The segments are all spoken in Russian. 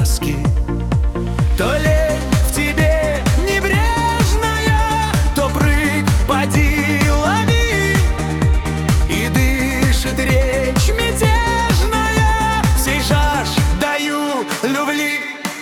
ласки. То лень в тебе небрежная, то прыг, поди, лови. И дышит речь мятежная, сей жаждаю любви.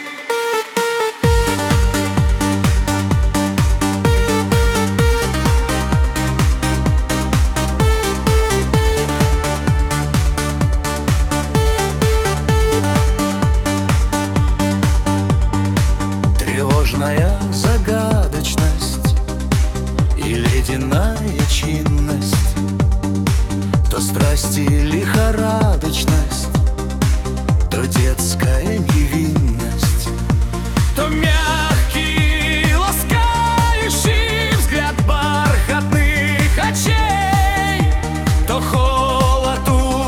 Тревожная загадочность и ледяная чинность, то страсти лихорадочность, то детская невинность, то мягкий ласкающий взгляд бархатных очей, то холод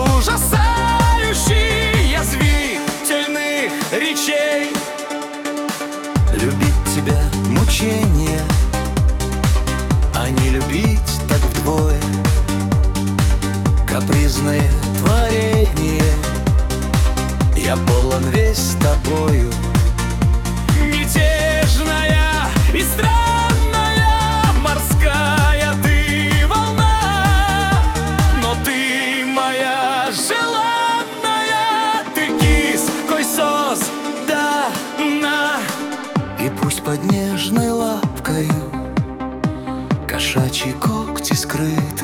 ужасающий язвительных речей. Любить тебя мучение, а не любить так вдвое. Капризное творение, я полон весь тобою. Мятежная и странная морская ты волна, но ты моя желанная, ты кис, кой создана. И пусть под нежной лапкою кошачьи когти скрыты,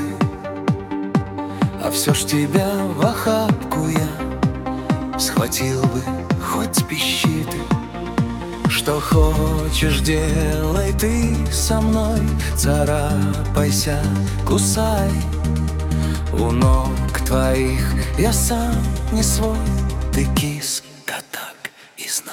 а все ж тебя в охапку я схватил бы, хоть пищи ты. Что хочешь, делай ты со мной, царапайся, кусай. У ног твоих я сам не свой, ты киска, так и знай.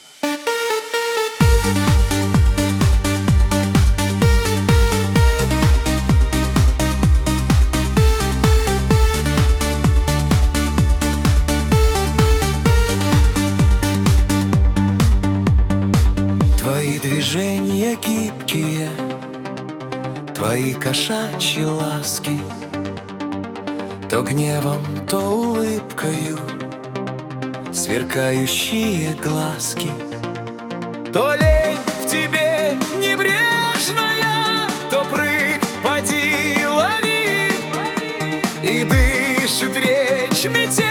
Твои движения гибкие, твои кошачьи ласки, то гневом, то улыбкою сверкающие глазки. То лень в тебе небрежная, то прыг, поди, лови. И дышит речь мятежная,